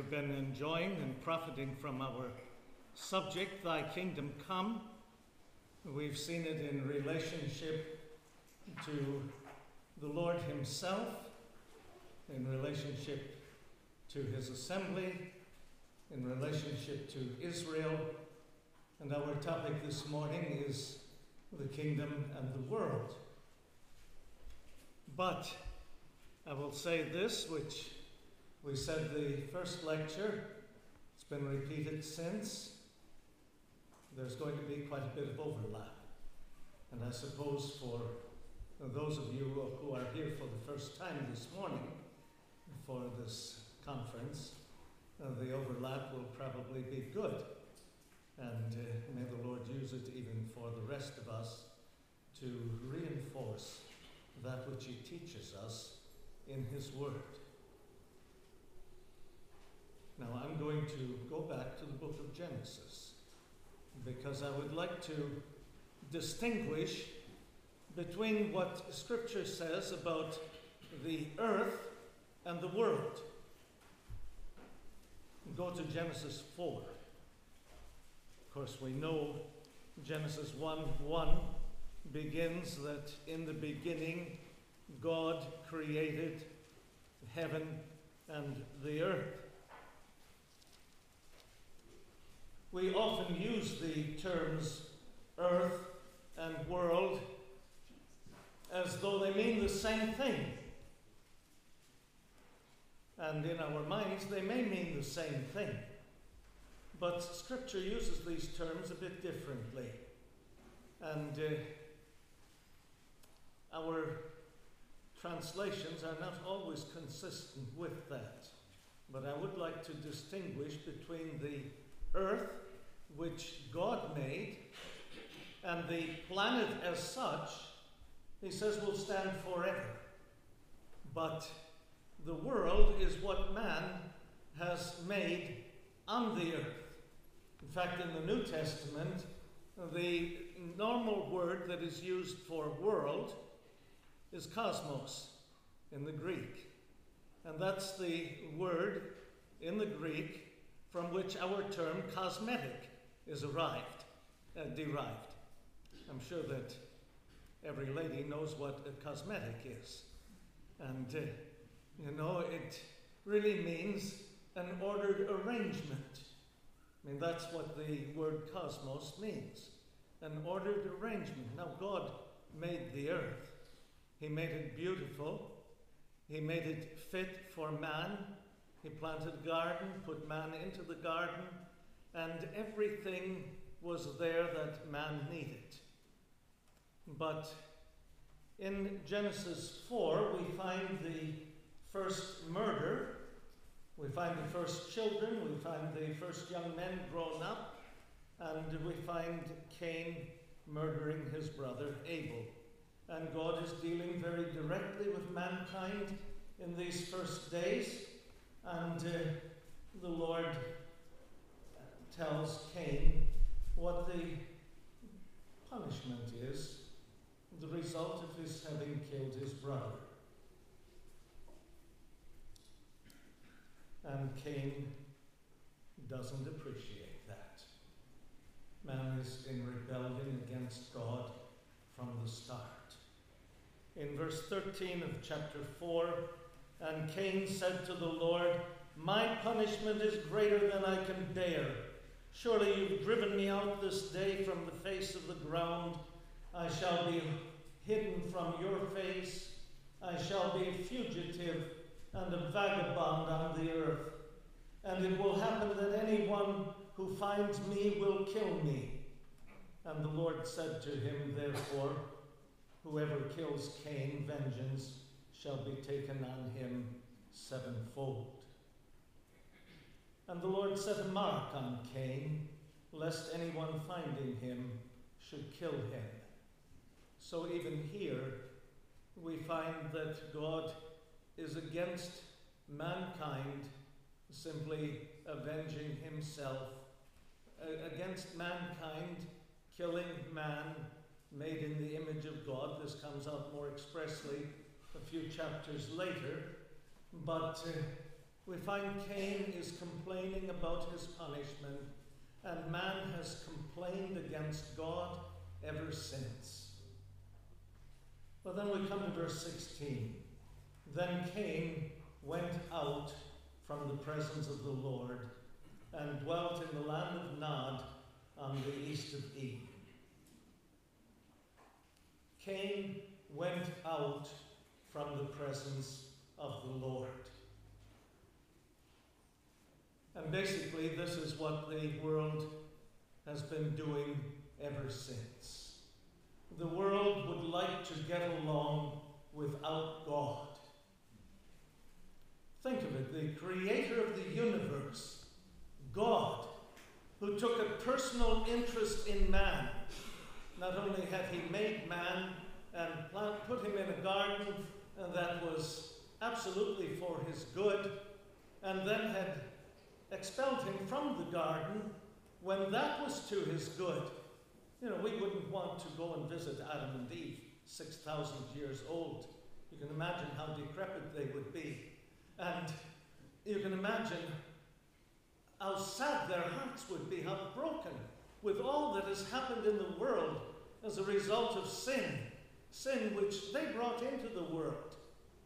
we've been enjoying and profiting from our subject, Thy Kingdom Come. We've seen it in relationship to the Lord himself, in relationship to his assembly, in relationship to Israel, and our topic this morning is the kingdom and the world. But I will say this, which we said the first lecture, it's been repeated since. There's going to be quite a bit of overlap. And I suppose for those of you who are here for the first time this morning for this conference, the overlap will probably be good. And may the Lord use it even for the rest of us to reinforce that which he teaches us in his word. Now I'm going to go back to the book of Genesis because I would like to distinguish between what Scripture says about the earth and the world. Go to Genesis 4. Of course, we know Genesis 1:1 begins that in the beginning God created heaven and the earth. We often use the terms earth and world as though they mean the same thing. And in our minds, they may mean the same thing. But Scripture uses these terms a bit differently. And our translations are not always consistent with that. But I would like to distinguish between the earth, which God made, and the planet as such, he says, will stand forever. But the world is what man has made on the earth. In fact, in the New Testament, the normal word that is used for world is cosmos in the Greek. And that's the word in the Greek from which our term cosmetic is derived. I'm sure that every lady knows what a cosmetic is. And, it really means an ordered arrangement. I mean, that's what the word cosmos means. An ordered arrangement. Now, God made the earth. He made it beautiful. He made it fit for man. He planted a garden, put man into the garden, and everything was there that man needed. But in Genesis 4, we find the first murder, we find the first children, we find the first young men grown up, and we find Cain murdering his brother Abel. And God is dealing very directly with mankind in these first days. And the Lord tells Cain what the punishment is, the result of his having killed his brother. And Cain doesn't appreciate that. Man is in rebellion against God from the start. In verse 13 of chapter 4, and Cain said to the Lord, "My punishment is greater than I can bear. Surely you've driven me out this day from the face of the ground. I shall be hidden from your face. I shall be a fugitive and a vagabond on the earth. And it will happen that anyone who finds me will kill me." And the Lord said to him, "Therefore, whoever kills Cain, vengeance shall be taken on him sevenfold." And the Lord set a mark on Cain, lest anyone finding him should kill him. So even here, we find that God is against mankind simply avenging himself, against mankind killing man made in the image of God. This comes out more expressly a few chapters later. But we find Cain is complaining about his punishment, and man has complained against God ever since. But then we come to verse 16. Then Cain went out from the presence of the Lord and dwelt in the land of Nod on the east of Eden. Cain went out from the presence of the Lord. And basically, this is what the world has been doing ever since. The world would like to get along without God. Think of it, the creator of the universe, God, who took a personal interest in man. Not only had he made man and put him in a garden that was absolutely for his good, and then had expelled him from the garden when that was to his good. You know, we wouldn't want to go and visit Adam and Eve, 6,000 years old. You can imagine how decrepit they would be. And you can imagine how sad their hearts would be, how broken, with all that has happened in the world as a result of sin which they brought into the world.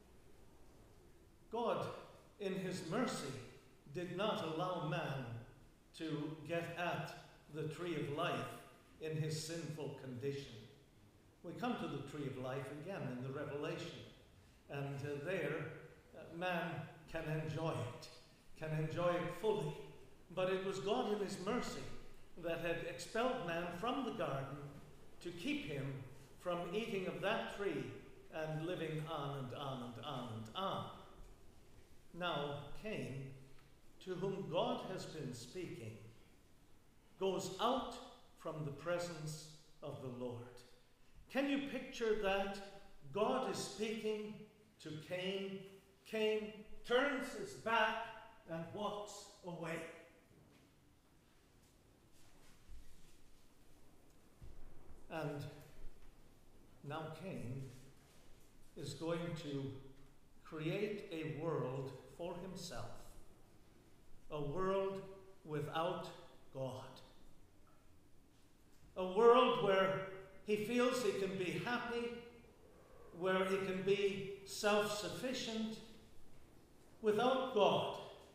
God, in his mercy, did not allow man to get at the tree of life in his sinful condition. We come to the tree of life again in the Revelation, and there man can enjoy it fully. But it was God in his mercy that had expelled man from the garden to keep him from eating of that tree and living on and on and on and on. Now Cain, to whom God has been speaking, goes out from the presence of the Lord. Can you picture that? God is speaking to Cain. Cain turns his back and walks away. And now Cain is going to create a world for himself. A world without God. A world where he feels he can be happy, where he can be self-sufficient, without God.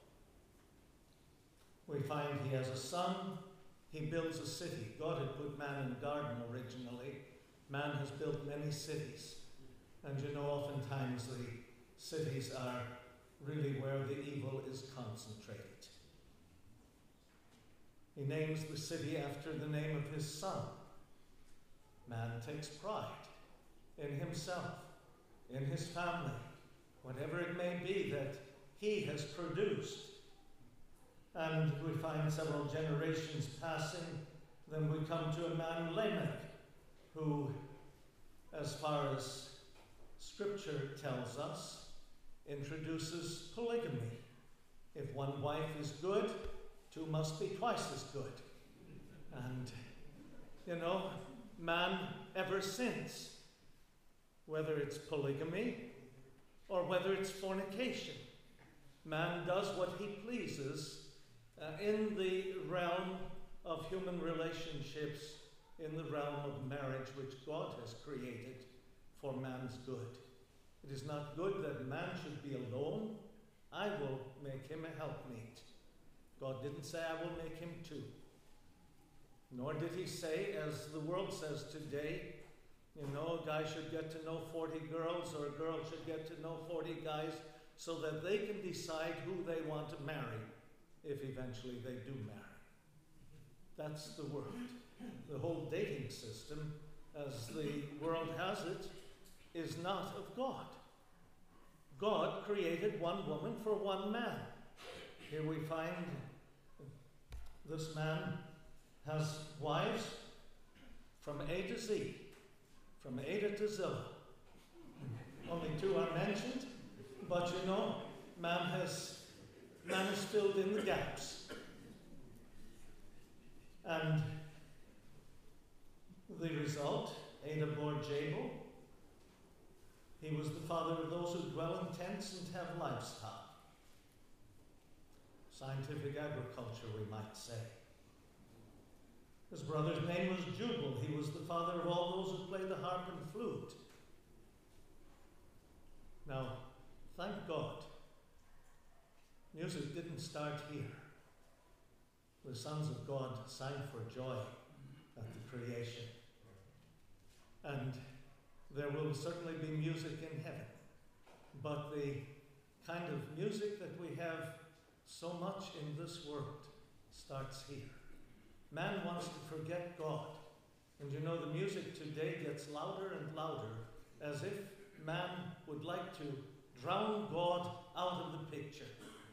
We find he has a son, he builds a city. God had put man in a garden originally. Man has built many cities. And you know, oftentimes the cities are really where the evil is concentrated. He names the city after the name of his son. Man takes pride in himself, in his family, whatever it may be that he has produced. And we find several generations passing, then we come to a man, Lamech, who, as far as Scripture tells us, introduces polygamy. If one wife is good, two must be twice as good. And, you know, man ever since, whether it's polygamy or whether it's fornication, man does what he pleases in the realm of human relationships, in the realm of marriage, which God has created for man's good. It is not good that man should be alone. I will make him a helpmeet. God didn't say, I will make him two. Nor did he say, as the world says today, you know, a guy should get to know 40 girls, or a girl should get to know 40 guys, so that they can decide who they want to marry, if eventually they do marry. That's the world. The whole dating system, as the world has it, is not of God. God created one woman for one man. Here we find this man has wives from A to Z, from Ada to Zillah. Only two are mentioned, but you know, man has filled in the gaps. And the result, Ada bore Jabal. He was the father of those who dwell in tents and have livestock. scientific agriculture, we might say. His brother's name was Jubal. He was the father of all those who played the harp and flute. Now, thank God, music didn't start here. The sons of God sang for joy at the creation. And there will certainly be music in heaven. But the kind of music that we have so much in this world starts here. Man wants to forget God. And you know, the music today gets louder and louder, as if man would like to drown God out of the picture.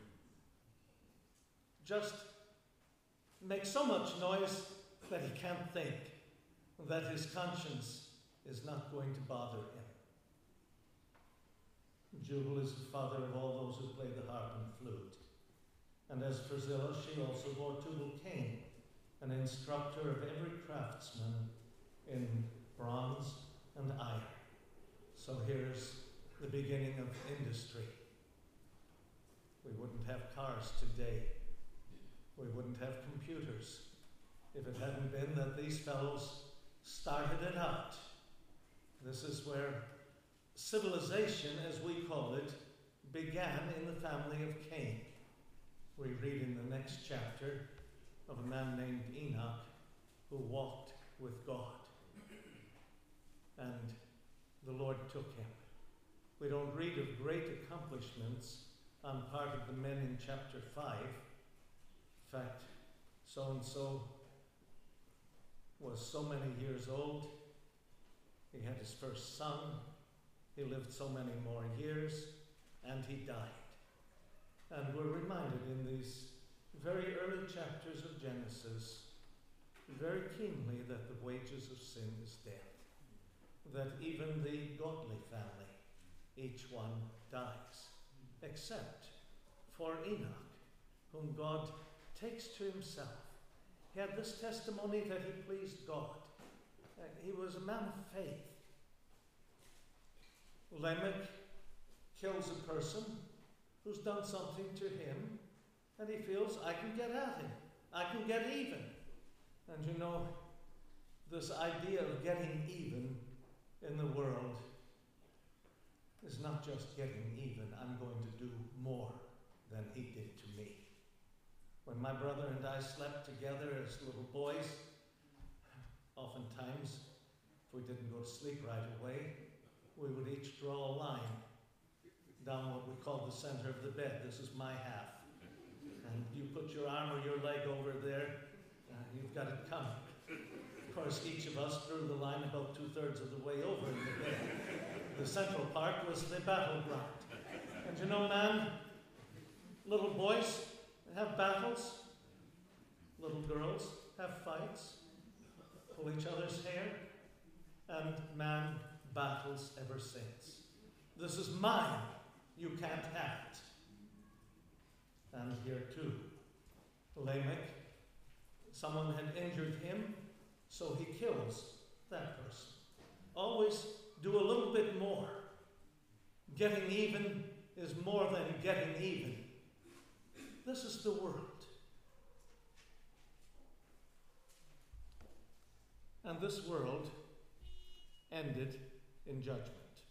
Just make so much noise that he can't think, that his conscience is not going to bother him. Jubal is the father of all those who play the harp and flute. And as for Zillah, she also bore Tubal-Cain, an instructor of every craftsman in bronze and iron. So here's the beginning of industry. We wouldn't have cars today. We wouldn't have computers if it hadn't been that these fellows started it out. This is where civilization, as we call it, began in the family of Cain. We read in the next chapter of a man named Enoch who walked with God. And the Lord took him. We don't read of great accomplishments on part of the men in chapter 5. In fact, so-and-so was so many years old. He had his first son. He lived so many more years, and he died. And we're reminded in these very early chapters of Genesis very keenly that the wages of sin is death. That even the godly family, each one dies, except for Enoch, whom God takes to himself. He had this testimony that he pleased God. He was a man of faith. Lamech kills a person who's done something to him, and he feels, I can get at him. I can get even. And you know, this idea of getting even in the world is not just getting even. I'm going to do more than he did to me. When my brother and I slept together as little boys, oftentimes, if we didn't go to sleep right away, we would each draw a line down what we call the center of the bed. This is my half. And you put your arm or your leg over there, you've got it coming. Of course, each of us drew the line about 2/3 of the way over in the bed. The central part was the battleground. And you know, man, little boys have battles. Little girls have fights, pull each other's hair, and man battles ever since. This is mine. You can't have it. And here too, Lamech, someone had injured him, so he kills that person. Always do a little bit more. Getting even is more than getting even. This is the world. And this world ended in judgment.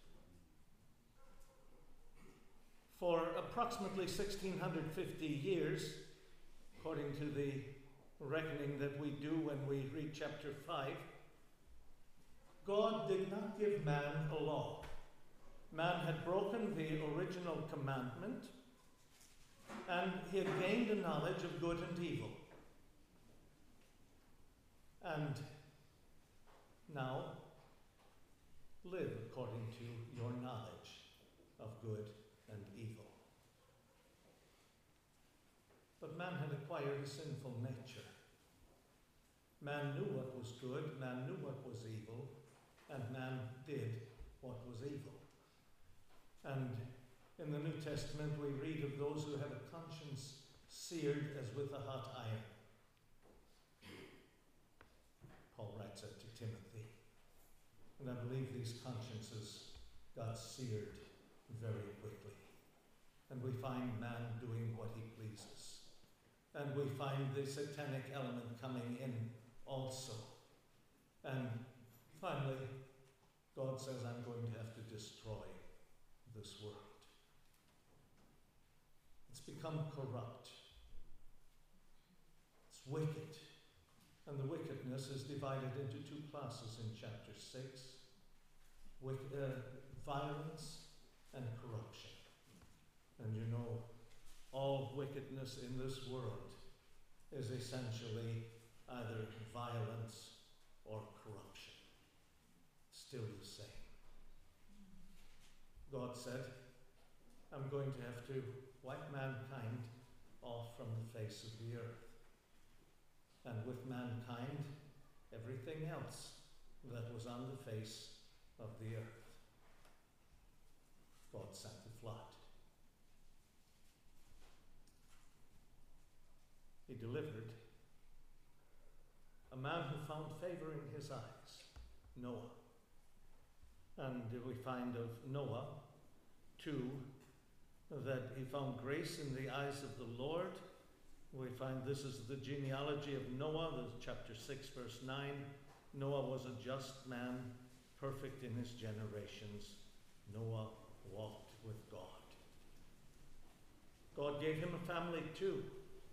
For approximately 1650 years, according to the reckoning that we do when we read chapter 5, God did not give man a law. Man had broken the original commandment, and he had gained a knowledge of good and evil. And now, live according to your knowledge of good and evil. But man had acquired a sinful nature. Man knew what was good, man knew what was evil, and man did what was evil. And in the New Testament we read of those who have a conscience seared as with a hot iron. Paul writes that to Timothy. And I believe these consciences got seared very quickly. And we find man doing what he pleases. And we find the satanic element coming in also. And finally, God says, I'm going to have to destroy this world. It's become corrupt. It's wicked. And the wickedness is divided into two classes in chapter 6. Violence and corruption. And you know, all wickedness in this world is essentially either violence or corruption. Still the same. God said, I'm going to have to wipe mankind off from the face of the earth. And with mankind, everything else that was on the face of the earth. God sent the flood. He delivered a man who found favor in his eyes, Noah. And we find of Noah, too, that he found grace in the eyes of the Lord. We find this is the genealogy of Noah, chapter 6, verse 9. Noah was a just man, perfect in his generations. Noah walked with God. God gave him a family too.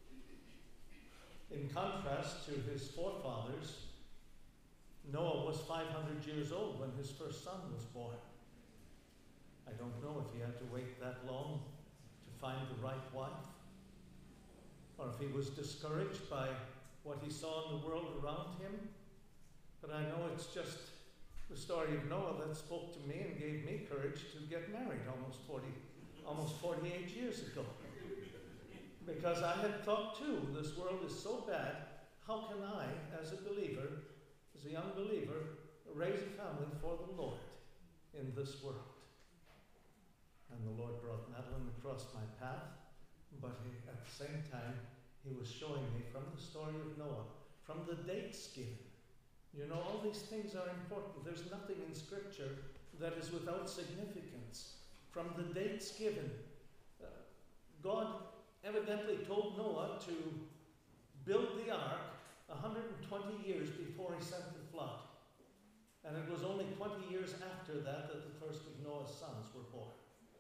In contrast to his forefathers, Noah was 500 years old when his first son was born. I don't know if he had to wait that long to find the right wife, or if he was discouraged by what he saw in the world around him. But I know it's just the story of Noah that spoke to me and gave me courage to get married almost 48 years ago. Because I had thought too, this world is so bad, how can I, as a believer, as a young believer, raise a family for the Lord in this world? And the Lord brought Madeline across my path, but at the same time, he was showing me from the story of Noah, from the dates given. You know, all these things are important. There's nothing in Scripture that is without significance. From the dates given, God evidently told Noah to build the ark 120 years before he sent the flood. And it was only 20 years after that that the first of Noah's sons were born.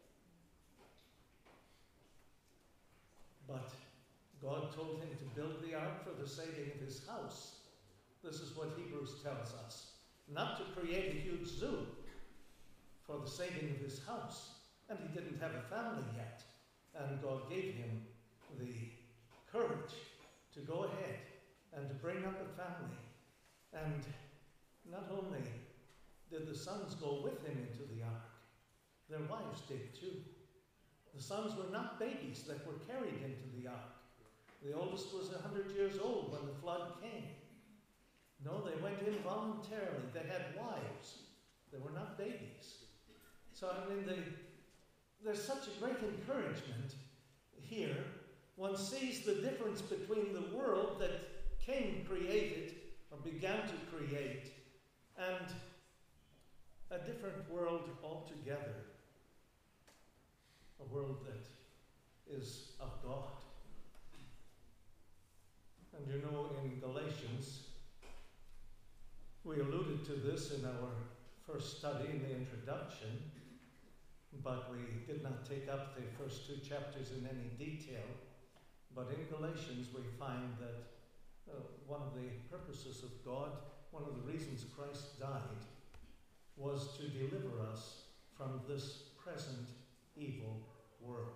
But God told him to build the ark for the saving of his house. This is what Hebrews tells us. Not to create a huge zoo, for the saving of his house. And he didn't have a family yet. And God gave him the courage to go ahead and to bring up a family. And not only did the sons go with him into the ark, their wives did too. The sons were not babies that were carried into the ark. The oldest was 100 years old when the flood came. No, they went in voluntarily. They had wives. They were not babies. So, I mean, there's such a great encouragement here. One sees the difference between the world that Cain created, or began to create, and a different world altogether. A world that is of God. And you know, in Galatians, we alluded to this in our first study in the introduction, but we did not take up the first two chapters in any detail. But in Galatians, we find that one of the purposes of God, one of the reasons Christ died, was to deliver us from this present evil world.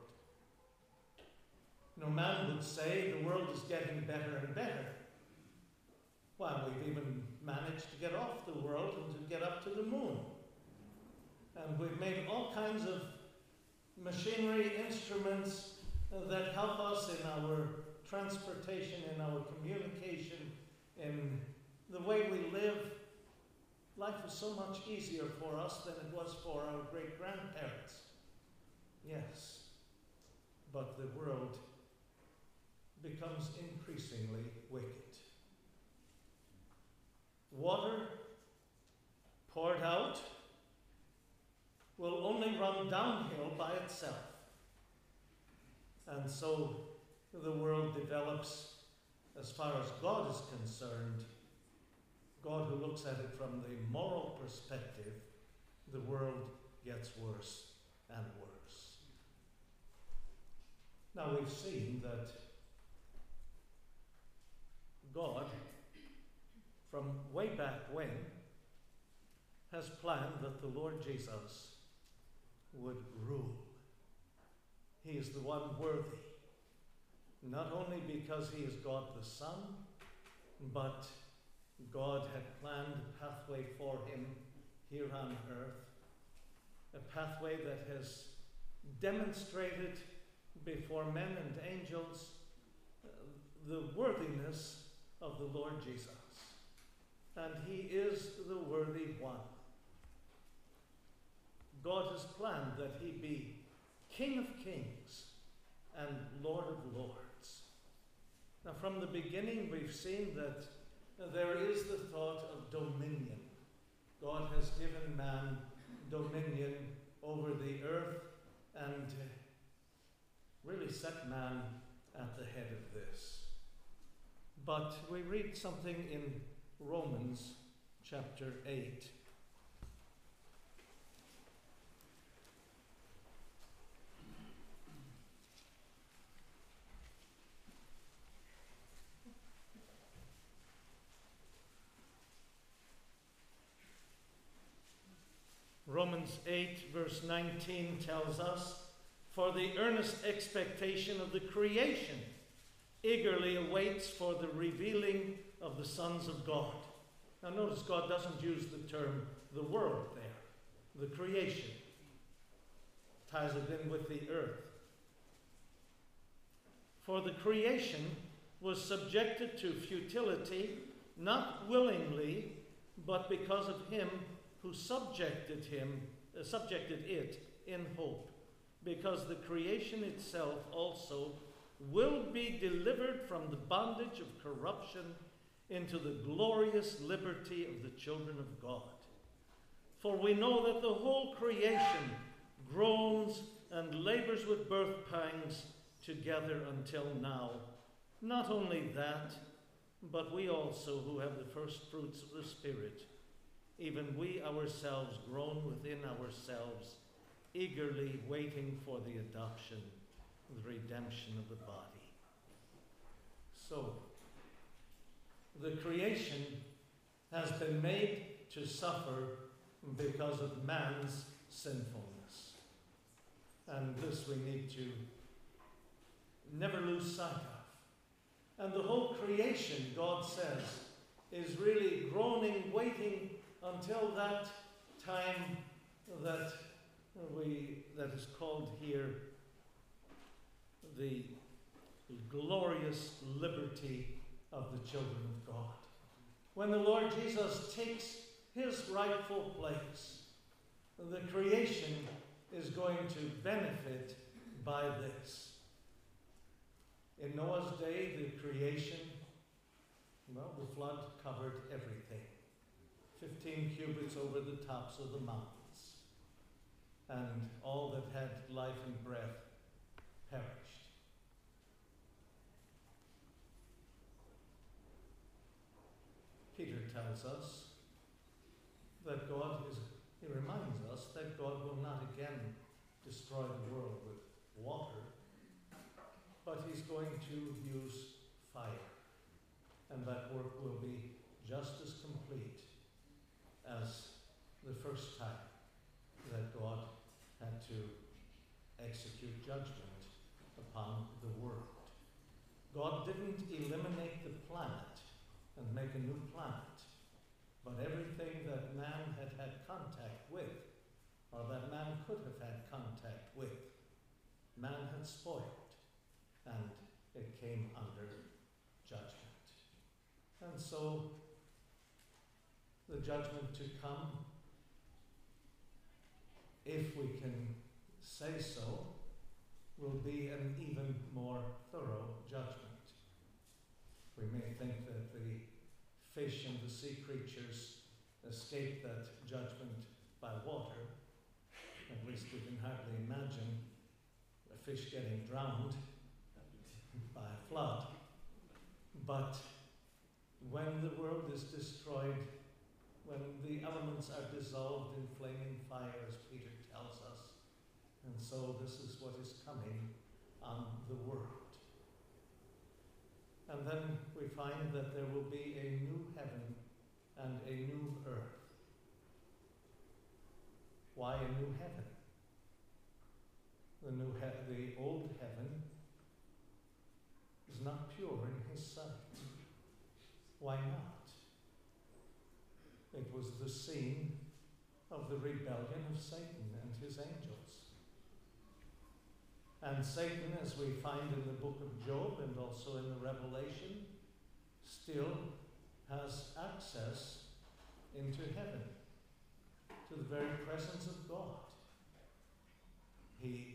No man would say the world is getting better and better. Well, we've even managed to get off the world and to get up to the moon. And we've made all kinds of machinery, instruments that help us in our transportation, in our communication, in the way we live. Life is so much easier for us than it was for our great-grandparents. Yes, but the world becomes increasingly wicked. Water poured out will only run downhill by itself. And so the world develops as far as God is concerned, God who looks at it from the moral perspective, the world gets worse and worse. Now we've seen that God, from way back when, has planned that the Lord Jesus would rule. He is the one worthy, not only because he is God the Son, but God had planned a pathway for him here on earth, a pathway that has demonstrated before men and angels the worthiness of the Lord Jesus. And he is the worthy one. God has planned that he be King of kings and Lord of lords. Now, from the beginning, we've seen that there is the thought of dominion. God has given man dominion over the earth and really set man at the head of this. But we read something in Romans chapter 8. Romans 8 verse 19 tells us, "For the earnest expectation of the creation eagerly awaits for the revealing of the sons of God." Now notice God doesn't use the term the world there. The creation ties it in with the earth. "For the creation was subjected to futility, not willingly, but because of him who subjected it in hope, because the creation itself also will be delivered from the bondage of corruption into the glorious liberty of the children of God. For we know that the whole creation groans and labors with birth pangs together until now. Not only that, but we also who have the first fruits of the Spirit, even we ourselves groan within ourselves, eagerly waiting for the adoption, the redemption of the body." So, the creation has been made to suffer because of man's sinfulness. And this we need to never lose sight of. And the whole creation, God says, is really groaning, waiting until that time that is called here the glorious liberty of the children of God. When the Lord Jesus takes his rightful place, the creation is going to benefit by this. In Noah's day, the creation, the flood covered everything. 15 cubits over the tops of the mountains. And all that had life and breath perished. Peter tells us that he reminds us that God will not again destroy the world with water, but he's going to use fire. And that work will be just as complete as the first time that God had to execute judgment upon the world. God didn't eliminate the planet and make a new planet, but everything that man had had contact with, or that man could have had contact with, man had spoiled, and it came under judgment. And so, the judgment to come, if we can say so, will be an even more thorough judgment. We may think that the fish and the sea creatures escape that judgment by water. At least we can hardly imagine a fish getting drowned by by a flood. But when the world is destroyed, when the elements are dissolved in flaming fire, as Peter tells us, and so this is what is coming on the world. And then we find that there will be a new heaven and a new earth. Why a new heaven? The old heaven is not pure in his sight. Why not? It was the scene of the rebellion of Satan and his angels. And Satan, as we find in the book of Job and also in the Revelation, still has access into heaven, to the very presence of God. He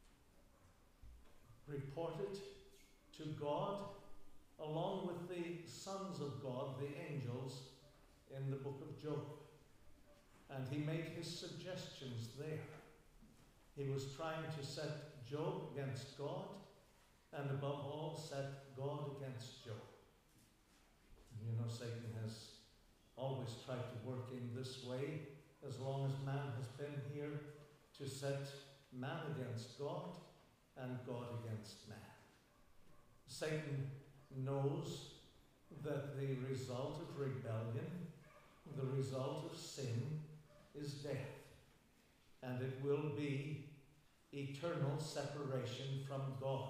reported to God along with the sons of God, the angels, in the book of Job. And he made his suggestions there. He was trying to set Job against God, and above all, set God against Job. And you know, Satan has always tried to work in this way as long as man has been here, to set man against God and God against man. Satan knows that the result of rebellion, the result of sin, is death. And it will be eternal separation from God.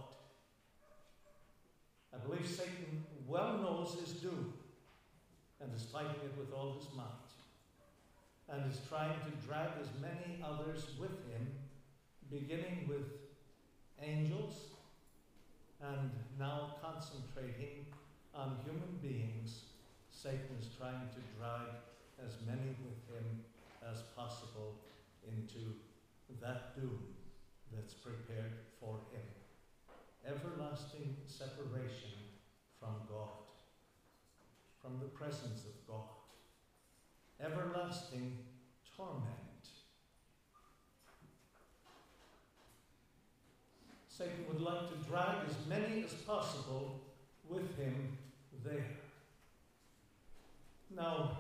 I believe Satan well knows his doom and is fighting it with all his might, and is trying to drag as many others with him, beginning with angels and now concentrating on human beings. Satan is trying to drag as many with him as possible into that doom that's prepared for him. Everlasting separation from God, from the presence of God. Everlasting torment. Satan would like to drag as many as possible with him there. Now,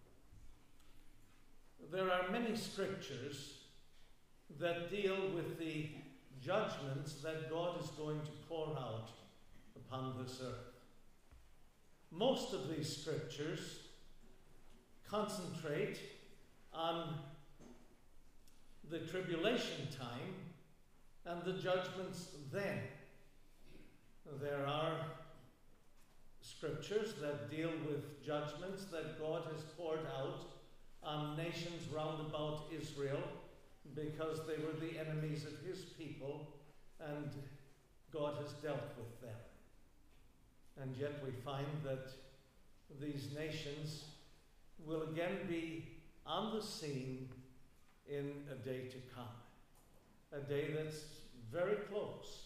there are many scriptures that deal with the judgments that God is going to pour out upon this earth. Most of these scriptures concentrate on the tribulation time and the judgments then. There are scriptures that deal with judgments that God has poured out on nations round about Israel because they were the enemies of his people, and God has dealt with them. And yet we find that these nations will again be on the scene in a day to come. A day that's very close.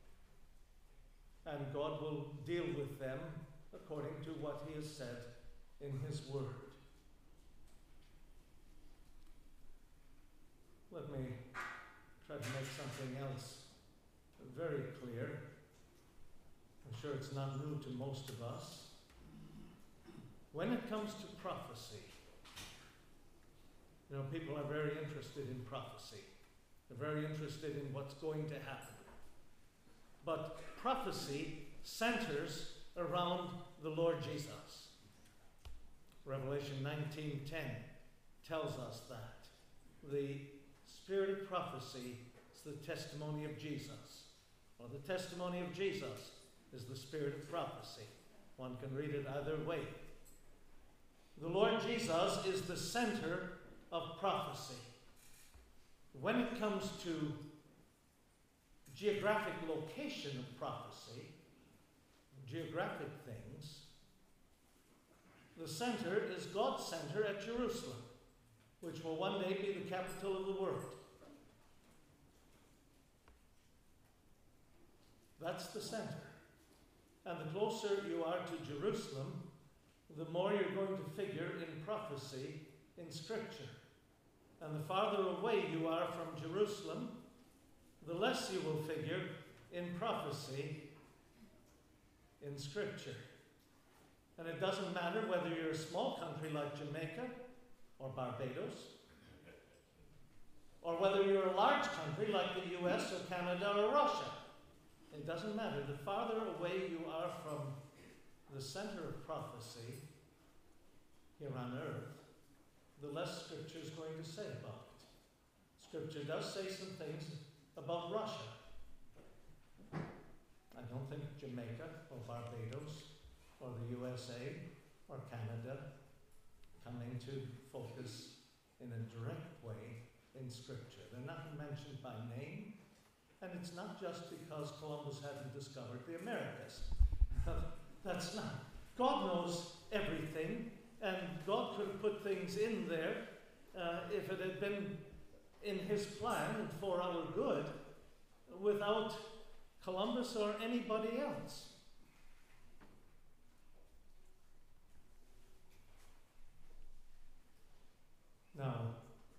And God will deal with them according to what he has said in his word. Let me try to make something else very clear. I'm sure it's not new to most of us. When it comes to prophecy, you know, people are very interested in prophecy. They're very interested in what's going to happen. But prophecy centers around the Lord Jesus. Revelation 19:10 tells us that. The spirit of prophecy is the testimony of Jesus. Well, the testimony of Jesus is the spirit of prophecy. One can read it either way. The Lord Jesus is the center of prophecy. When it comes to geographic location of prophecy, geographic things, the center is God's center at Jerusalem, which will one day be the capital of the world. That's the center. And the closer you are to Jerusalem, the more you're going to figure in prophecy in Scripture. And the farther away you are from Jerusalem, the less you will figure in prophecy in Scripture. And it doesn't matter whether you're a small country like Jamaica or Barbados, or whether you're a large country like the US or Canada or Russia. It doesn't matter. The farther away you are from the center of prophecy here on earth, the less Scripture is going to say about it. Scripture does say some things about Russia. I don't think Jamaica or Barbados or the USA or Canada come into focus in a direct way in Scripture. They're not mentioned by name, and it's not just because Columbus hadn't discovered the Americas. That's not. God knows everything, and God could have put things in there if it had been in His plan and for our good, without Columbus or anybody else. Now,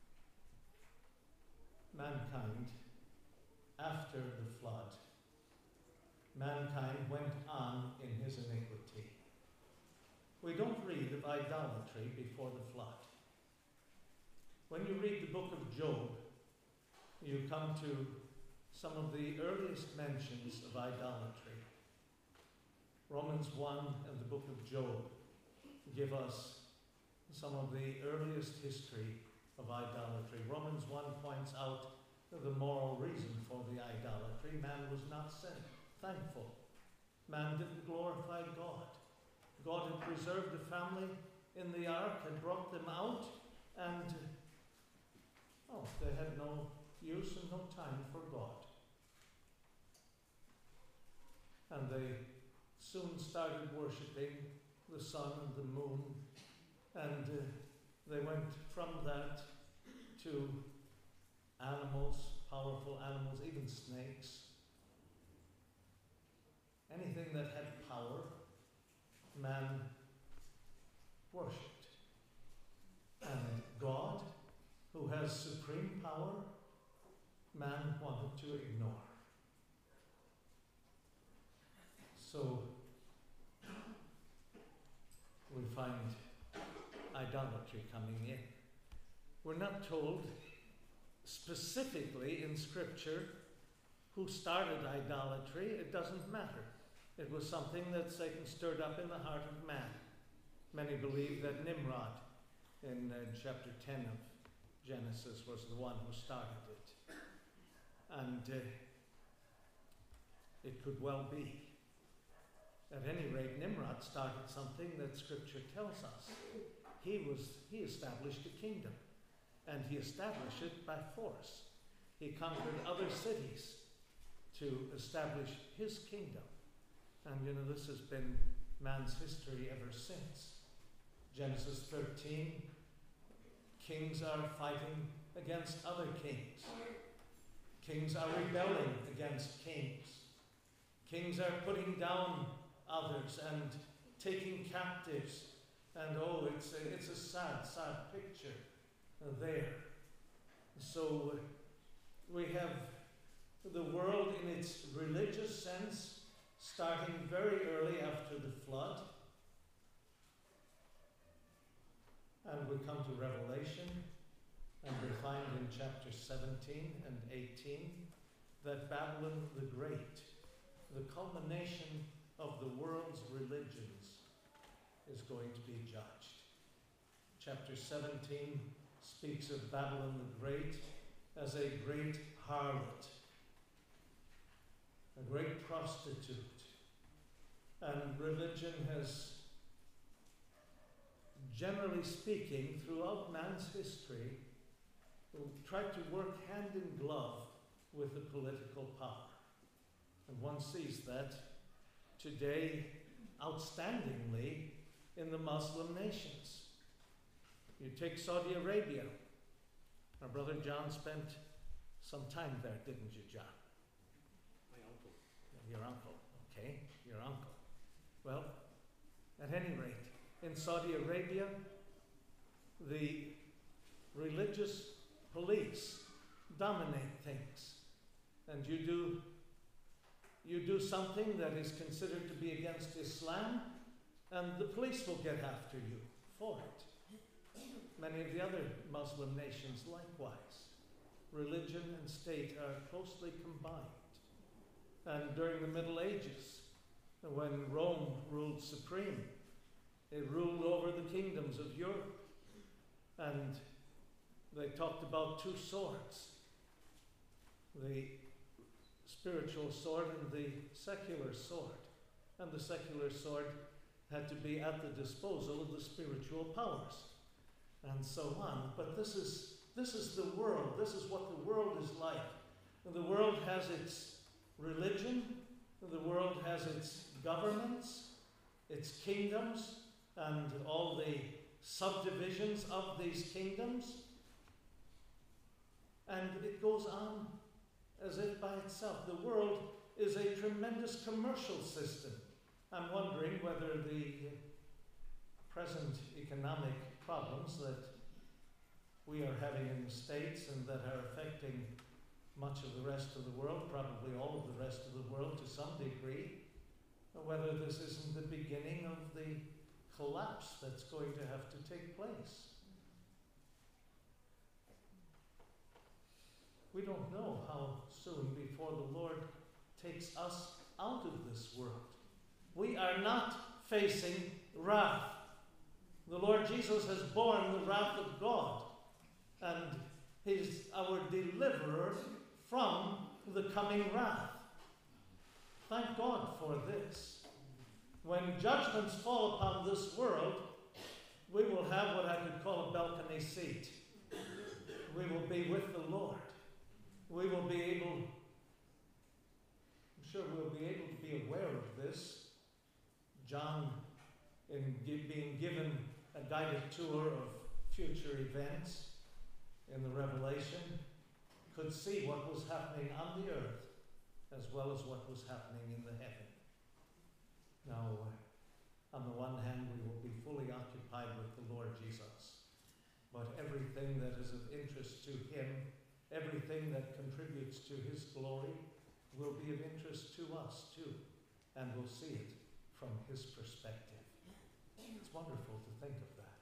mankind, after the flood, mankind went on in his iniquity. We don't read of idolatry before the flood. When you read the book of Job, you come to some of the earliest mentions of idolatry. Romans 1 and the book of Job give us some of the earliest history of idolatry. Romans 1 points out the moral reason for the idolatry. Man was not thankful. Man didn't glorify God. God had preserved the family in the ark, had brought them out, and they had no use and no time for God. And they soon started worshipping the sun and the moon, and they went from that to animals, powerful animals, even snakes. Anything that had power, man worshipped. And God, who has supreme power, man wanted to ignore. So we find idolatry coming in. We're not told specifically in Scripture who started idolatry. It doesn't matter. It was something that Satan stirred up in the heart of man. Many believe that Nimrod in chapter 10 of Genesis was the one who started it. And it could well be. At any rate, Nimrod started something that Scripture tells us. He established a kingdom, and he established it by force. He conquered other cities to establish his kingdom. And this has been man's history ever since. Genesis 13, kings are fighting against other kings. Kings are rebelling against kings. Kings are putting down others and taking captives. And it's a sad, sad picture there. So we have the world in its religious sense starting very early after the flood. And we come to Revelation, and we find in chapter 17 and 18 that Babylon the Great, the culmination of the world's religions, is going to be judged. Chapter 17 speaks of Babylon the Great as a great harlot, a great prostitute. And religion has, generally speaking, throughout man's history, tried to work hand in glove with the political power. And one sees that today outstandingly in the Muslim nations. You take Saudi Arabia. Our brother John spent some time there, didn't you, John? My uncle. Your uncle, okay, your uncle. Well, at any rate, in Saudi Arabia, the religious police dominate things. And you do you do something that is considered to be against Islam, and the police will get after you for it. Many of the other Muslim nations likewise. Religion and state are closely combined. And during the Middle Ages, when Rome ruled supreme, it ruled over the kingdoms of Europe. And they talked about two swords, the spiritual sword and the secular sword. And the secular sword had to be at the disposal of the spiritual powers, and so on. But this is the world. This is what the world is like. And the world has its religion, the world has its governments, its kingdoms, and all the subdivisions of these kingdoms. And it goes on as if by itself. The world is a tremendous commercial system. I'm wondering whether the present economic problems that we are having in the States and that are affecting much of the rest of the world, probably all of the rest of the world to some degree, whether this isn't the beginning of the collapse that's going to have to take place. We don't know how soon before the Lord takes us out of this world. We are not facing wrath. The Lord Jesus has borne the wrath of God, and He's our deliverer from the coming wrath. Thank God for this. When judgments fall upon this world, we will have what I could call a balcony seat. We will be with the Lord. We will be able, I'm sure we'll be able to be aware of this. John, in being given a guided tour of future events in the Revelation, could see what was happening on the earth as well as what was happening in the heaven. Now, on the one hand, we will be fully occupied with the Lord Jesus, but everything that is of interest to Him, everything that contributes to His glory, will be of interest to us too, and we'll see it from His perspective. It's wonderful to think of that.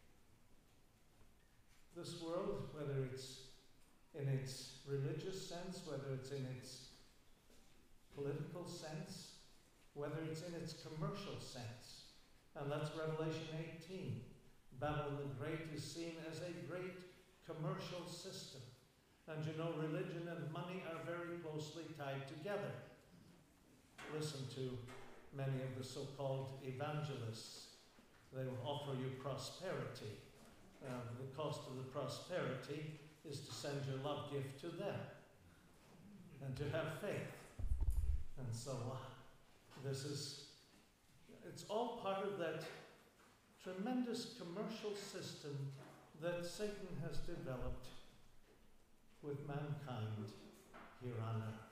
This world, whether it's in its religious sense, whether it's in its political sense, whether it's in its commercial sense, and that's Revelation 18. Babylon the Great is seen as a great commercial system. And you know, religion and money are very closely tied together. Listen to many of the so-called evangelists. They will offer you prosperity. The cost of the prosperity is to send your love gift to them and to have faith and so on. It's all part of that tremendous commercial system that Satan has developed with mankind here on earth.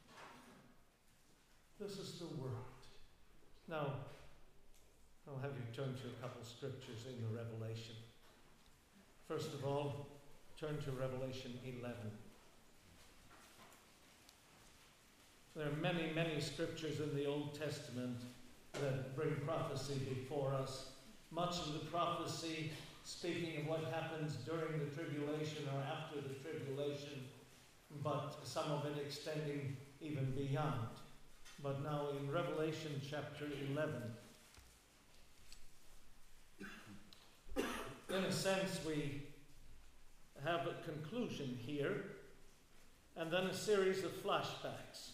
This is the world. Now, I'll have you turn to a couple scriptures in the Revelation. First of all, turn to Revelation 11. There are many, many scriptures in the Old Testament that bring prophecy before us. Much of the prophecy speaking of what happens during the tribulation or after the tribulation, but some of it extending even beyond. But now in Revelation chapter 11, in a sense we have a conclusion here, and then a series of flashbacks.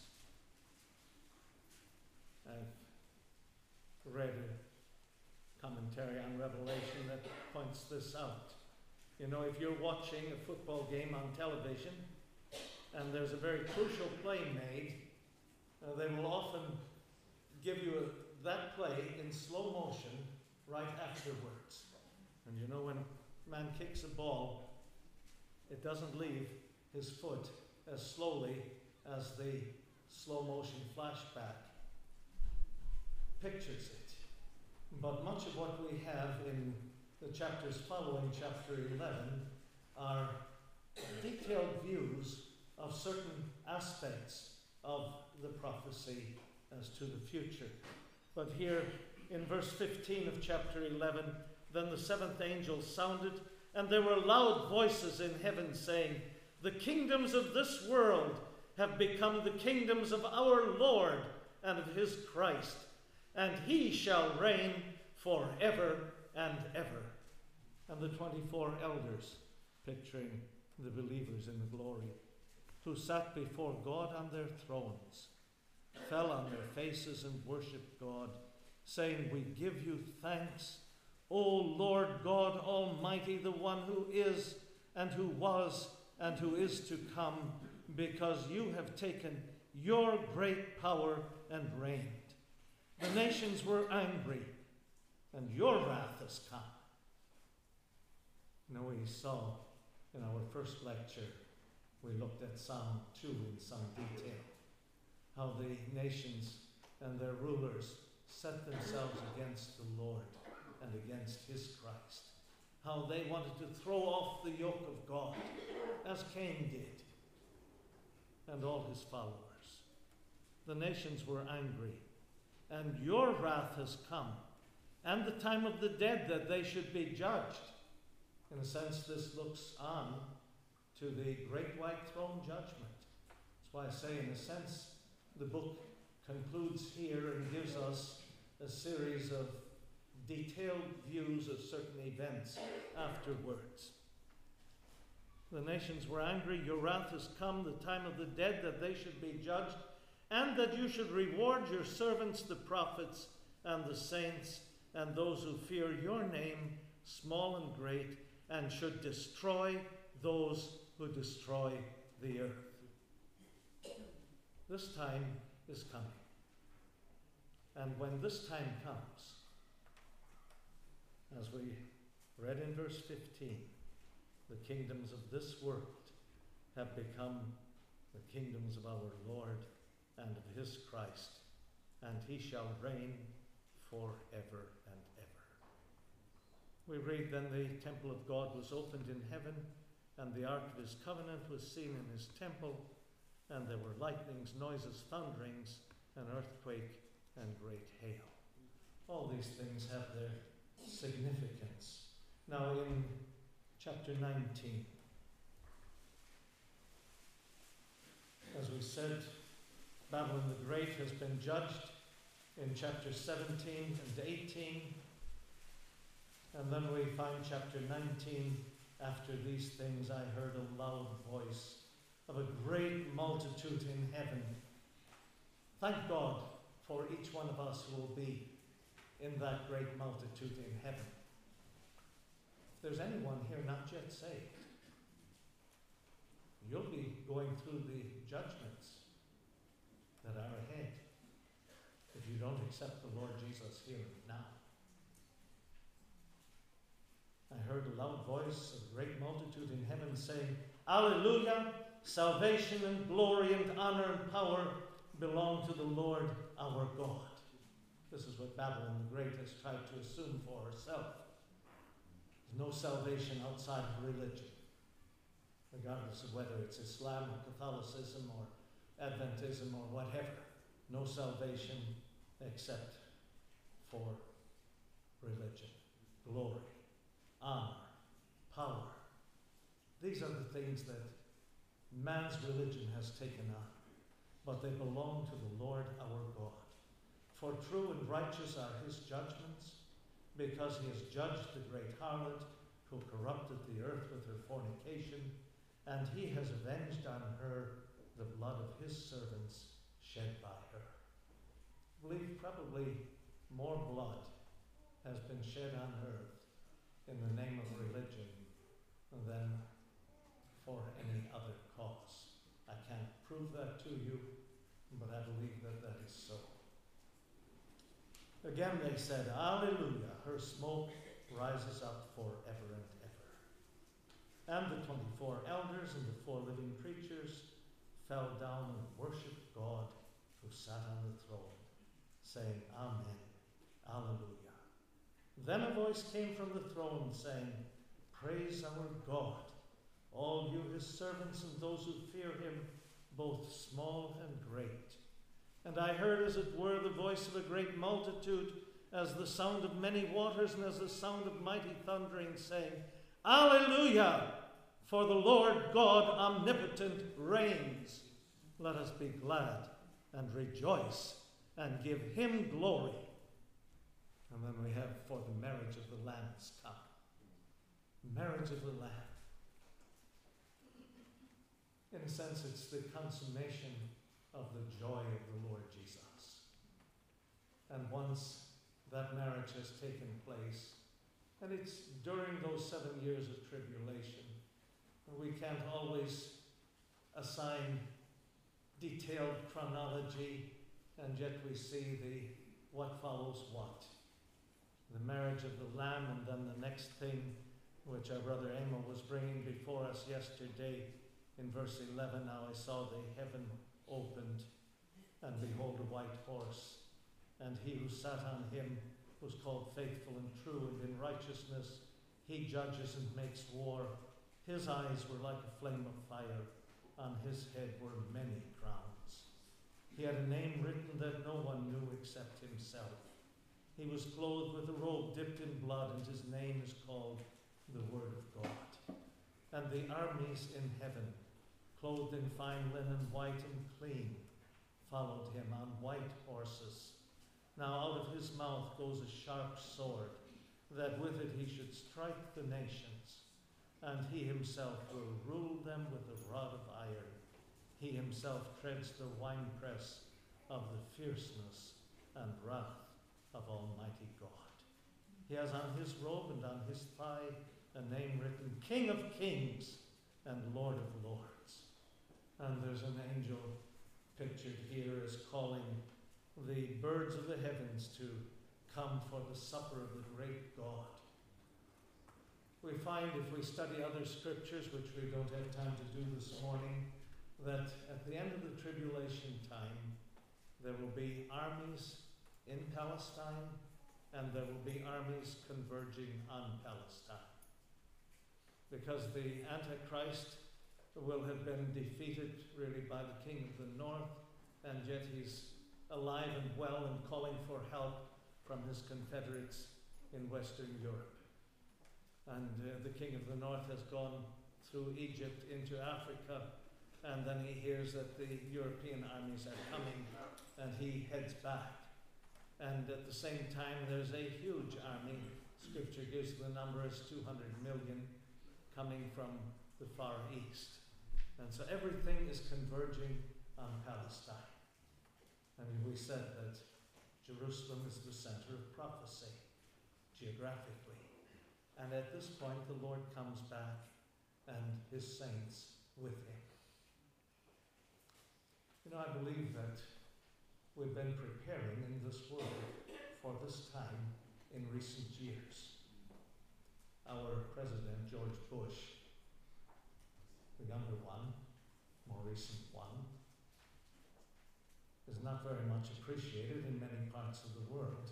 I've read a commentary on Revelation that points this out. You know, if you're watching a football game on television and there's a very crucial play made, they will often give you that play in slow motion right afterwards. And you know, when a man kicks a ball, it doesn't leave his foot as slowly as the slow motion flashback pictures it. But much of what we have in the chapters following chapter 11 are detailed views of certain aspects of the prophecy as to the future. But here in verse 15 of chapter 11, then the seventh angel sounded, and there were loud voices in heaven saying, "The kingdoms of this world have become the kingdoms of our Lord and of his Christ, and he shall reign forever and ever." And the 24 elders, picturing the believers in the glory, who sat before God on their thrones, fell on their faces and worshipped God, saying, "We give you thanks, O Lord God Almighty, the one who is and who was and who is to come, because you have taken your great power and reigned. The nations were angry, and your wrath has come." Now we saw in our first lecture, we looked at Psalm 2 in some detail, how the nations and their rulers set themselves against the Lord and against his Christ. How they wanted to throw off the yoke of God, as Cain did, and all his followers. The nations were angry, and your wrath has come, and the time of the dead that they should be judged. In a sense, this looks on to the great white throne judgment. That's why I say, in a sense, the book concludes here and gives us a series of detailed views of certain events afterwards. The nations were angry, your wrath has come, the time of the dead that they should be judged, and that you should reward your servants, the prophets, and the saints, and those who fear your name, small and great, and should destroy those who destroy the earth. This time is coming. And when this time comes, as we read in verse 15, the kingdoms of this world have become the kingdoms of our Lord and of his Christ, and he shall reign forever and ever. We read, then the temple of God was opened in heaven, and the ark of his covenant was seen in his temple, and there were lightnings, noises, thunderings, an earthquake, and great hail. All these things have their significance. Now in chapter 19, as we said, Babylon the Great has been judged in chapter 17 and 18. And then we find chapter 19, after these things I heard a loud voice of a great multitude in heaven. Thank God for each one of us who will be in that great multitude in heaven. If there's anyone here not yet saved, you'll be going through the judgments that are ahead if you don't accept the Lord Jesus here and now. I heard a loud voice of a great multitude in heaven saying, "Alleluia! Salvation and glory and honor and power belong to the Lord our God." This is what Babylon the Great has tried to assume for herself. There's no salvation outside of religion, regardless of whether it's Islam or Catholicism or Adventism or whatever. No salvation except for religion. Glory, honor, power. These are the things that man's religion has taken on, but they belong to the Lord our God. For true and righteous are his judgments, because he has judged the great harlot who corrupted the earth with her fornication, and he has avenged on her the blood of his servants shed by her. I believe probably more blood has been shed on earth in the name of religion than for any other cause. I can't prove that to you, but I believe that that is so. Again they said, "Alleluia, her smoke rises up forever and ever." And the 24 elders and the 4 living creatures fell down and worshipped God who sat on the throne, saying, "Amen, Alleluia." Then a voice came from the throne saying, "Praise our God, all you his servants and those who fear him, both small and great." And I heard as it were the voice of a great multitude, as the sound of many waters, and as the sound of mighty thundering, saying, Alleluia! For the Lord God omnipotent reigns. Let us be glad and rejoice and give him glory. And then we have, for the marriage of the Lamb has come. Marriage of the Lamb. In a sense, it's the consummation of the joy of the Lord Jesus. And once that marriage has taken place, and it's during those 7 years of tribulation, we can't always assign detailed chronology, and yet we see what follows what. The marriage of the Lamb, and then the next thing, which our brother Emil was bringing before us yesterday, in verse 11, now I saw the heaven opened, and behold a white horse, and he who sat on him was called Faithful and True, and in righteousness he judges and makes war. His eyes were like a flame of fire, on his head were many crowns. He had a name written that no one knew except himself. He was clothed with a robe dipped in blood, and his name is called the Word of God. And the armies in heaven, clothed in fine linen, white and clean, followed him on white horses. Now out of his mouth goes a sharp sword, that with it he should strike the nations, and he himself will rule them with a rod of iron. He himself treads the winepress of the fierceness and wrath of Almighty God. He has on his robe and on his thigh a name written, King of Kings and Lord of Lords. And there's an angel pictured here as calling the birds of the heavens to come for the supper of the great God. We find, if we study other scriptures, which we don't have time to do this morning, that at the end of the tribulation time, there will be armies in Palestine, and there will be armies converging on Palestine. Because the Antichrist will have been defeated really by the king of the north, and yet he's alive and well and calling for help from his confederates in Western Europe. And the king of the north has gone through Egypt into Africa, and then he hears that the European armies are coming, and he heads back. And at the same time, there's a huge army. Scripture gives the number as 200 million coming from the Far East. And so everything is converging on Palestine. And we said that Jerusalem is the center of prophecy, geographically. And at this point, the Lord comes back and his saints with him. You know, I believe that we've been preparing in this world for this time in recent years. Our President, George Bush, the younger one, more recent one, is not very much appreciated in many parts of the world.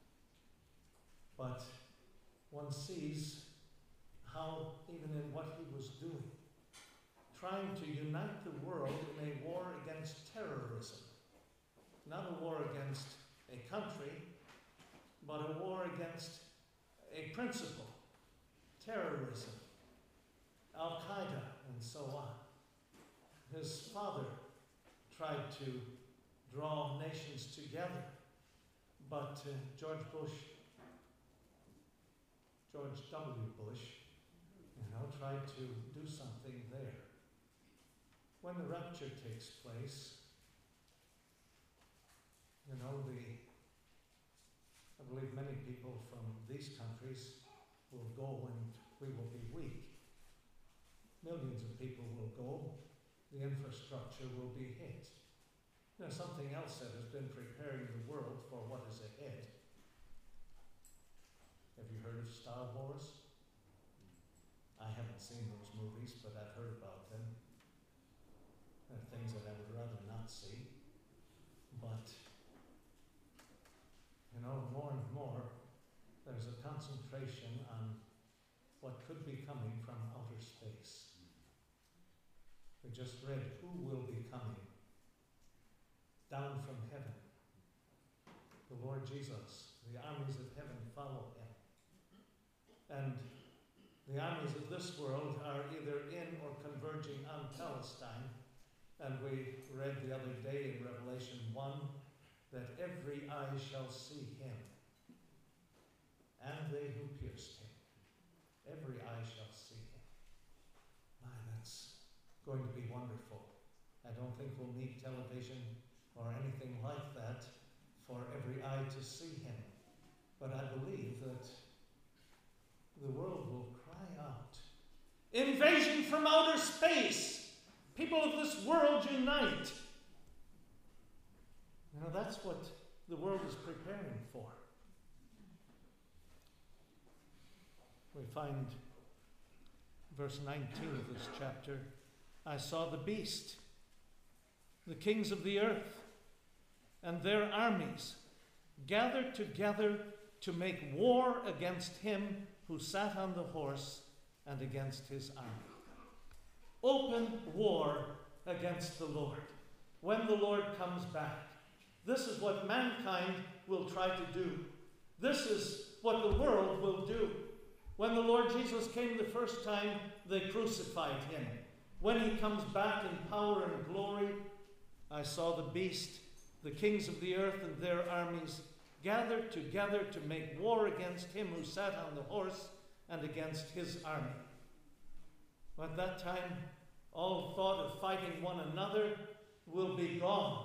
But one sees how, even in what he was doing, trying to unite the world in a war against terrorism. Not a war against a country, but a war against a principle, terrorism, Al-Qaeda, and so on. His father tried to draw nations together, but George W. Bush, tried to do something there. When the rapture takes place, I believe many people from these countries will go and we will be weak. Millions of people will go. The infrastructure will be hit. Something else that has been preparing the world for what is ahead. Have you heard of Star Wars? I haven't seen those movies, but I've heard about them. There are things that I would rather not see. But, more and more, there's a concentration on what could be coming from outer space. We just read who will be coming. down from heaven. The Lord Jesus, the armies of heaven follow him. And the armies of this world are either in or converging on Palestine. And we read the other day in Revelation 1 that every eye shall see him, and they who pierced him. Every eye shall see him. My, that's going to be wonderful. I don't think we'll need television or anything like that for every eye to see him. But I believe that the world will cry out, "Invasion from outer space! People of this world unite!" You know, that's what the world is preparing for. We find verse 19 of this chapter. I saw the beast, the kings of the earth, and their armies gathered together to make war against him who sat on the horse and against his army. Open war against the Lord. When the Lord comes back, this is what mankind will try to do. This is what the world will do. When the Lord Jesus came the first time, they crucified him. When he comes back in power and glory, I saw the beast, the kings of the earth and their armies gathered together to make war against him who sat on the horse and against his army. At that time, all thought of fighting one another will be gone.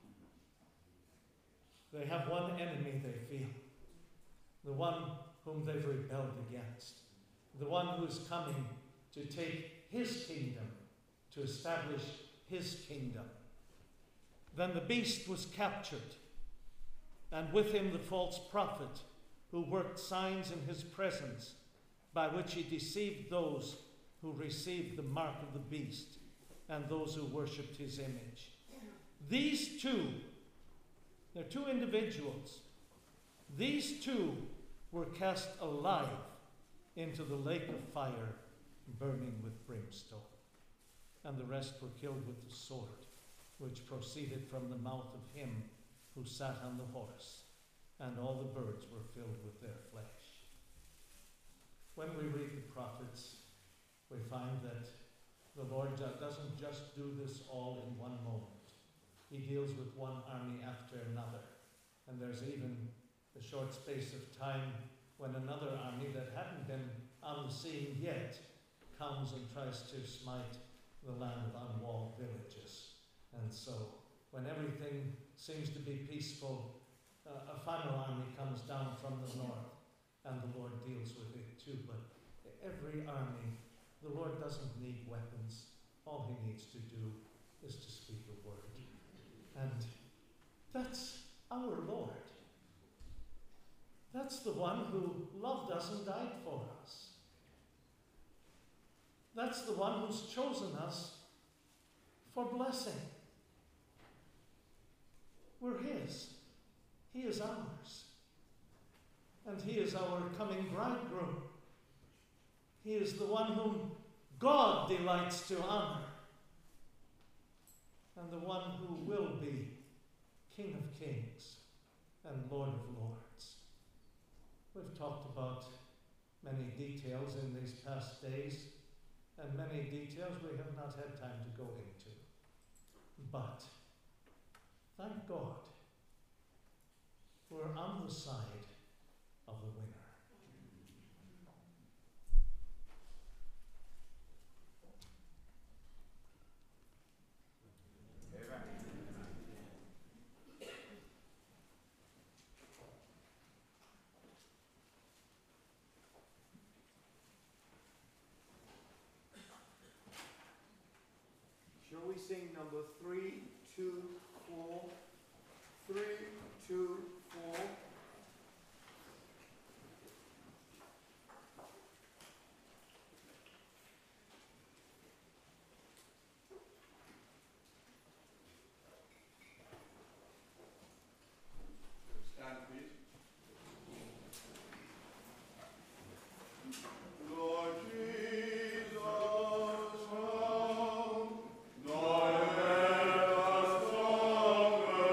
They have one enemy, they feel. The one whom they've rebelled against. The one who's coming to take his kingdom, to establish his kingdom. Then the beast was captured, and with him the false prophet, who worked signs in his presence, by which he deceived those who received the mark of the beast and those who worshipped his image. These two, they're two individuals. These two were cast alive into the lake of fire, burning with brimstone. And the rest were killed with the sword, which proceeded from the mouth of him who sat on the horse, and all the birds were filled with their flesh. When we read the prophets, we find that the Lord doesn't just do this all in one moment. He deals with one army after another. And there's even a short space of time when another army that hadn't been on the scene yet comes and tries to smite the land of unwalled villages. And so, when everything seems to be peaceful, a final army comes down from the north, and the Lord deals with it too. But every army, the Lord doesn't need weapons. All he needs to do is to speak a word. And that's our Lord. That's the one who loved us and died for us. That's the one who's chosen us for blessing. We're his. He is ours. And he is our coming bridegroom. He is the one whom God delights to honor. And the one who will be King of Kings and Lord of Lords. We've talked about many details in these past days, and many details we have not had time to go into. But thank God, we're on the side of the winner. Shall we sing number 324? 324. Stand, please. Lord Jesus, come, thy let us stronger.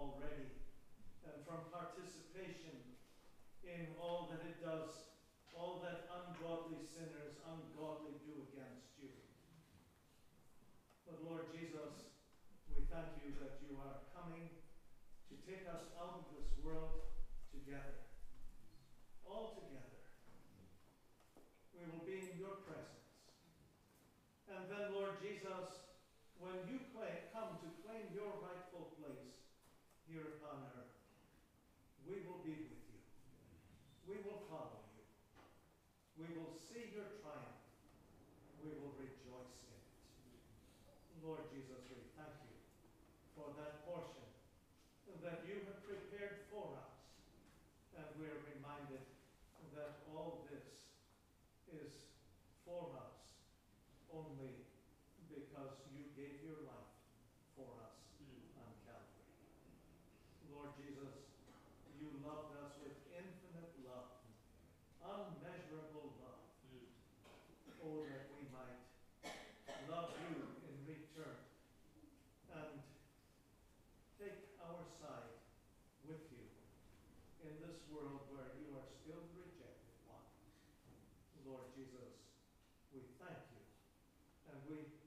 already and from participation in all that it does, all that ungodly sinners ungodly do against you. But Lord Jesus, we thank you that you are coming to take us out of this world together, all together. We will be in your presence. And then, Lord Jesus, when you come to claim your rightful place here upon earth, we will be with you. We will follow you. We will see your triumph. We will rejoice in it. Lord Jesus, we thank you for that portion that you have prepared for us. And we're reminded that all this is for us only because you gave your life for us on Calvary. Lord Jesus, you loved us with infinite love, unmeasurable love. Oh, that we might love you in return and take our side with you in this world where you are still the rejected one. Lord Jesus, we thank you and we